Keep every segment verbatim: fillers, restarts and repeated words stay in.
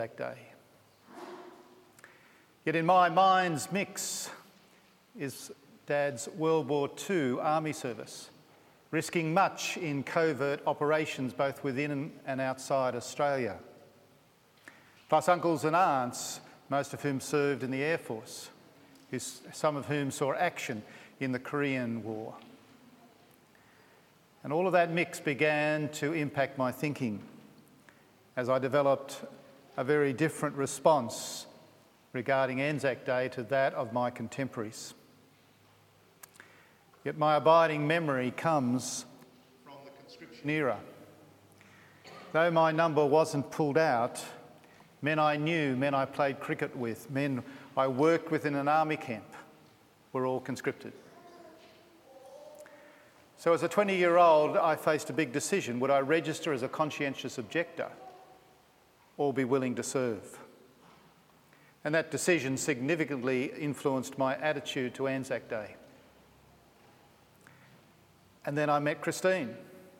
Anzac Day. Yet in my mind's mix is Dad's World War Two army service, risking much in covert operations both within and outside Australia. Plus uncles and aunts, most of whom served in the Air Force, some of whom saw action in the Korean War. And all of that mix began to impact my thinking as I developed a very different response regarding Anzac Day to that of my contemporaries. Yet my abiding memory comes from the conscription era. Though my number wasn't pulled out, men I knew, men I played cricket with, men I worked with in an army camp were all conscripted. So as a twenty-year-old, I faced a big decision. Would I register as a conscientious objector or be willing to serve? And that decision significantly influenced my attitude to Anzac Day. And then I met Christine.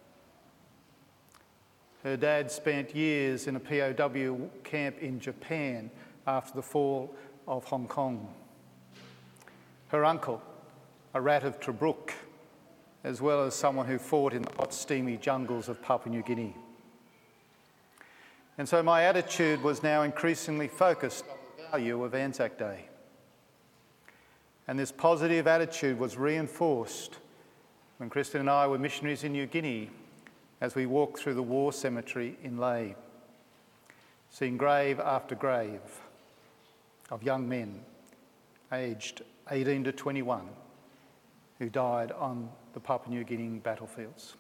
Her dad spent years in a P O W camp in Japan after the fall of Hong Kong. Her uncle, a rat of Tobruk, as well as someone who fought in the hot, steamy jungles of Papua New Guinea. And so my attitude was now increasingly focused on the value of Anzac Day. And this positive attitude was reinforced when Kristen and I were missionaries in New Guinea as we walked through the war cemetery in Lae, seeing grave after grave of young men aged eighteen to twenty-one who died on the Papua New Guinea battlefields.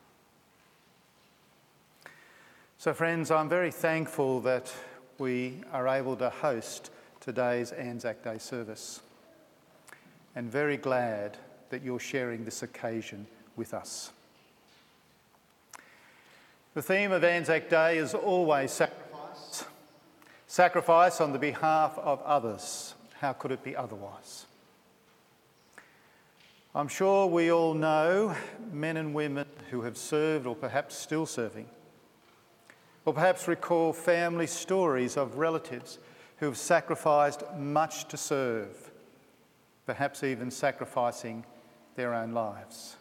So friends, I'm very thankful that we are able to host today's Anzac Day service, and very glad that you're sharing this occasion with us. The theme of Anzac Day is always sacrifice. Sacrifice on the behalf of others. How could it be otherwise? I'm sure we all know men and women who have served or perhaps still serving, or perhaps recall family stories of relatives who have sacrificed much to serve, perhaps even sacrificing their own lives.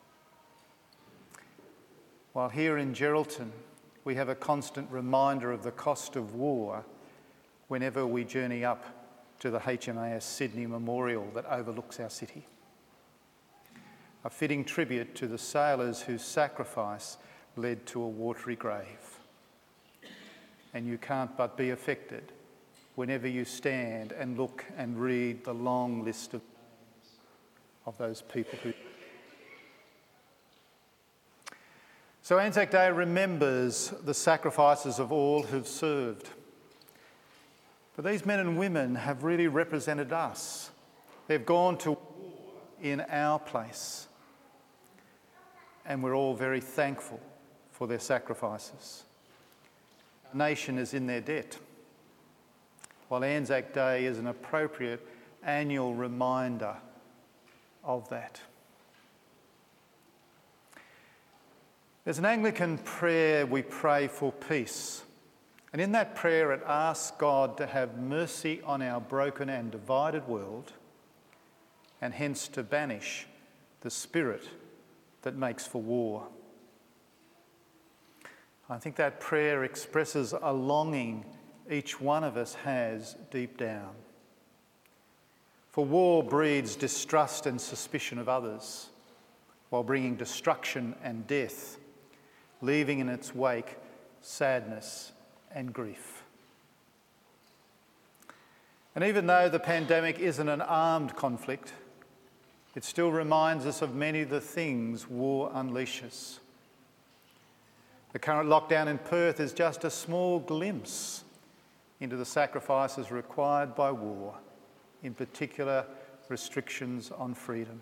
While here in Geraldton, we have a constant reminder of the cost of war whenever we journey up to the H M A S Sydney Memorial that overlooks our city. A fitting tribute to the sailors whose sacrifice led to a watery grave. And you can't but be affected whenever you stand and look and read the long list of names of those people who... So Anzac Day remembers the sacrifices of all who've served. But these men and women have really represented us. They've gone to war in our place. And we're all very thankful for their sacrifices. Our nation is in their debt, while Anzac Day is an appropriate annual reminder of that. There's an Anglican prayer we pray for peace, and in that prayer it asks God to have mercy on our broken and divided world, and hence to banish the spirit that makes for war. I think that prayer expresses a longing each one of us has deep down. For war breeds distrust and suspicion of others, while bringing destruction and death, leaving in its wake sadness and grief. And even though the pandemic isn't an armed conflict, it still reminds us of many of the things war unleashes. The current lockdown in Perth is just a small glimpse into the sacrifices required by war, in particular restrictions on freedom.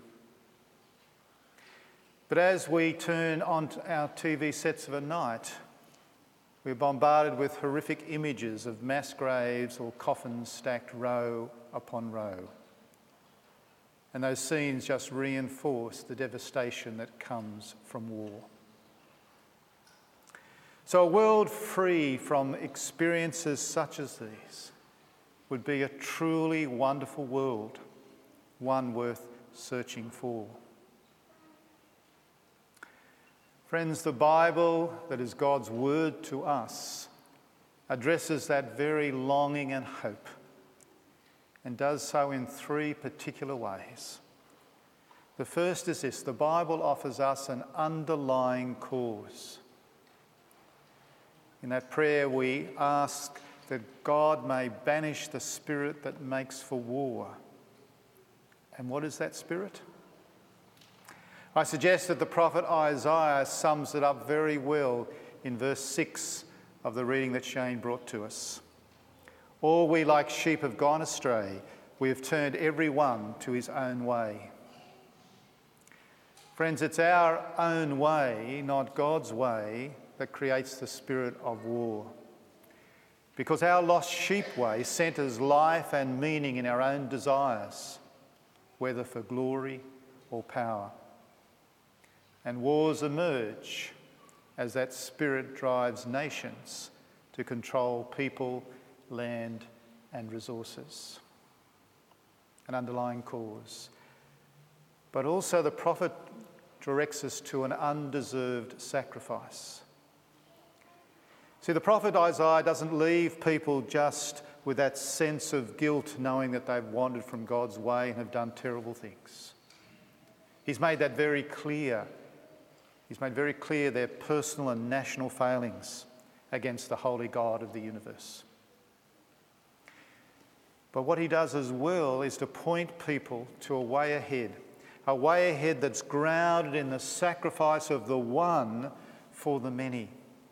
But as we turn on our T V sets of a night, we're bombarded with horrific images of mass graves or coffins stacked row upon row. And those scenes just reinforce the devastation that comes from war. So a world free from experiences such as these would be a truly wonderful world, one worth searching for. Friends, the Bible, that is God's word to us, addresses that very longing and hope, and does so in three particular ways. The first is this: the Bible offers us an underlying cause. In that prayer we ask that God may banish the spirit that makes for war. And what is that spirit? I suggest that the prophet Isaiah sums it up very well in verse six of the reading that Shane brought to us. All we like sheep have gone astray. We have turned every one to his own way. Friends, it's our own way, not God's way, that creates the spirit of war. Because our lost sheep way centres life and meaning in our own desires, whether for glory or power. And wars emerge as that spirit drives nations to control people, land and resources. An underlying cause. But also the prophet directs us to an undeserved sacrifice. See, the prophet Isaiah doesn't leave people just with that sense of guilt, knowing that they've wandered from God's way and have done terrible things. He's made that very clear. He's made very clear their personal and national failings against the holy God of the universe. But what he does as well is to point people to a way ahead, a way ahead that's grounded in the sacrifice of the one for the many.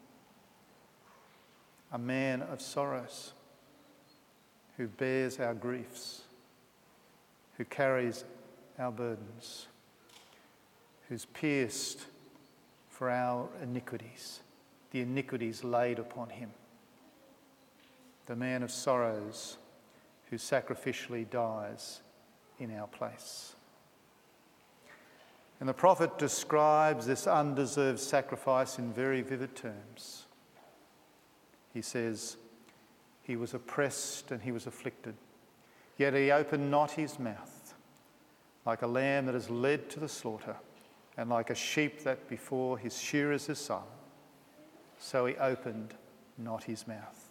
A man of sorrows, who bears our griefs, who carries our burdens, who's pierced for our iniquities, the iniquities laid upon him. The man of sorrows who sacrificially dies in our place. And the prophet describes this undeserved sacrifice in very vivid terms. He says, he was oppressed and he was afflicted, yet he opened not his mouth. Like a lamb that is led to the slaughter, and like a sheep that before his shearers is silent, so he opened not his mouth.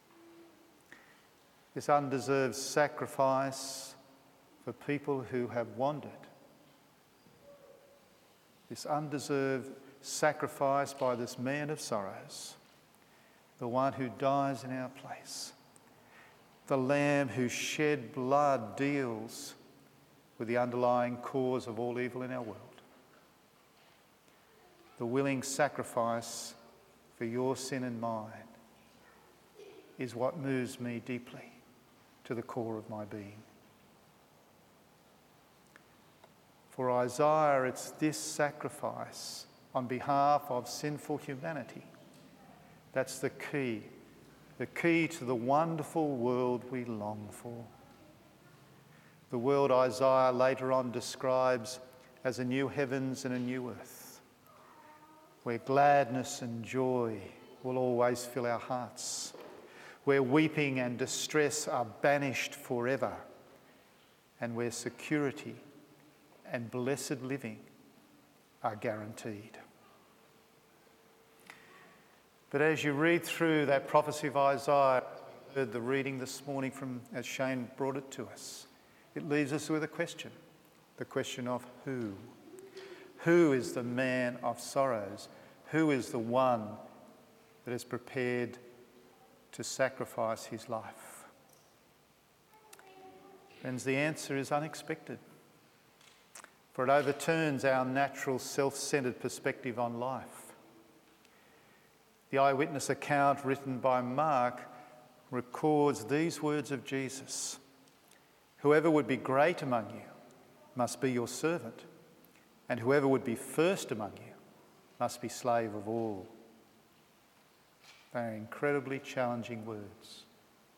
This undeserved sacrifice for people who have wandered. This undeserved sacrifice by this man of sorrows, the one who dies in our place, the Lamb who shed blood deals with the underlying cause of all evil in our world. The willing sacrifice for your sin and mine is what moves me deeply to the core of my being. For Isaiah, it's this sacrifice on behalf of sinful humanity that's the key, the key to the wonderful world we long for. The world Isaiah later on describes as a new heavens and a new earth, where gladness and joy will always fill our hearts, where weeping and distress are banished forever, and where security and blessed living are guaranteed. But as you read through that prophecy of Isaiah, we heard the reading this morning from, as Shane brought it to us, it leaves us with a question, the question of who? Who is the man of sorrows? Who is the one that is prepared to sacrifice his life? Friends, the answer is unexpected, for it overturns our natural self-centred perspective on life. The eyewitness account written by Mark records these words of Jesus: "Whoever would be great among you must be your servant, and whoever would be first among you must be slave of all." They are incredibly challenging words.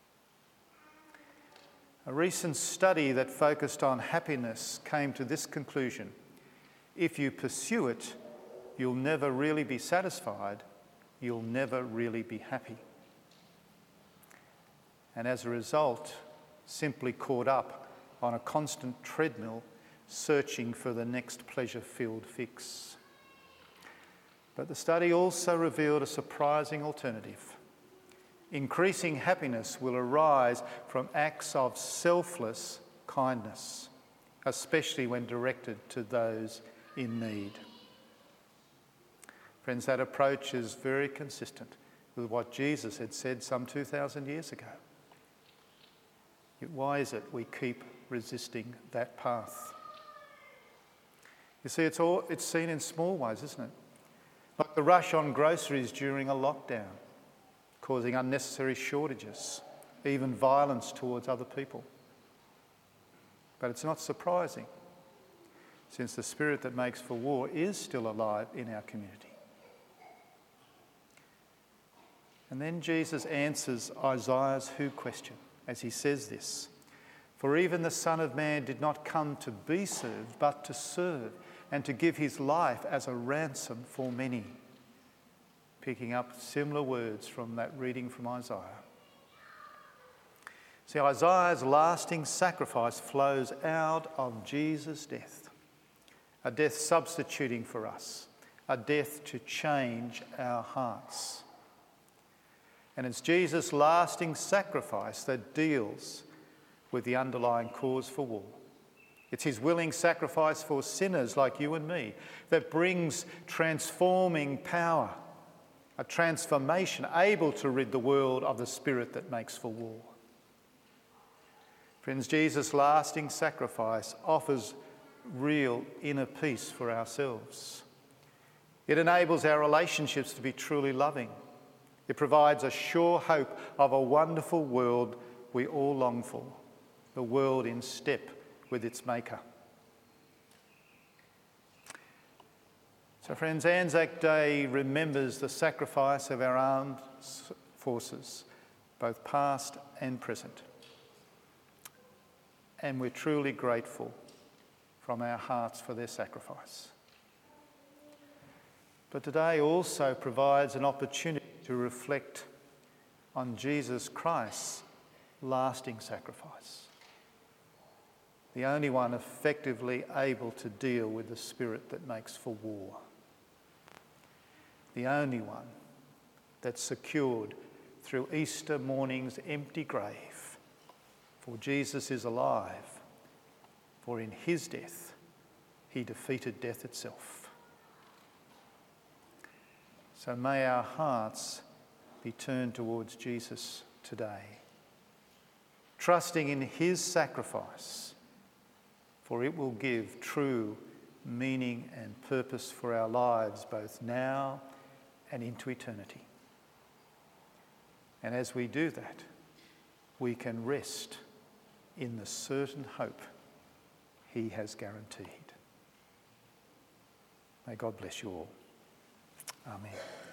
A recent study that focused on happiness came to this conclusion: if you pursue it, you'll never really be satisfied you'll never really be happy. And as a result, simply caught up on a constant treadmill, searching for the next pleasure-filled fix. But the study also revealed a surprising alternative. Increasing happiness will arise from acts of selfless kindness, especially when directed to those in need. Friends, that approach is very consistent with what Jesus had said some two thousand years ago. Yet why is it we keep resisting that path? You see, it's all it's seen in small ways, isn't it? Like the rush on groceries during a lockdown, causing unnecessary shortages, even violence towards other people. But it's not surprising, since the spirit that makes for war is still alive in our community. And then Jesus answers Isaiah's who question as he says this: "For even the Son of Man did not come to be served, but to serve, and to give his life as a ransom for many." Picking up similar words from that reading from Isaiah. See, Isaiah's lasting sacrifice flows out of Jesus' death, a death substituting for us, a death to change our hearts. And it's Jesus' lasting sacrifice that deals with the underlying cause for war. It's his willing sacrifice for sinners like you and me that brings transforming power, a transformation able to rid the world of the spirit that makes for war. Friends, Jesus' lasting sacrifice offers real inner peace for ourselves. It enables our relationships to be truly loving. It provides a sure hope of a wonderful world we all long for, the world in step with its maker. So friends, Anzac Day remembers the sacrifice of our armed forces, both past and present. And we're truly grateful from our hearts for their sacrifice. But today also provides an opportunity to reflect on Jesus Christ's lasting sacrifice, the only one effectively able to deal with the spirit that makes for war, the only one that's secured through Easter morning's empty grave. For Jesus is alive, for in his death he defeated death itself. So may our hearts be turned towards Jesus today, trusting in his sacrifice, for it will give true meaning and purpose for our lives both now and into eternity. And as we do that, we can rest in the certain hope he has guaranteed. May God bless you all. Amen.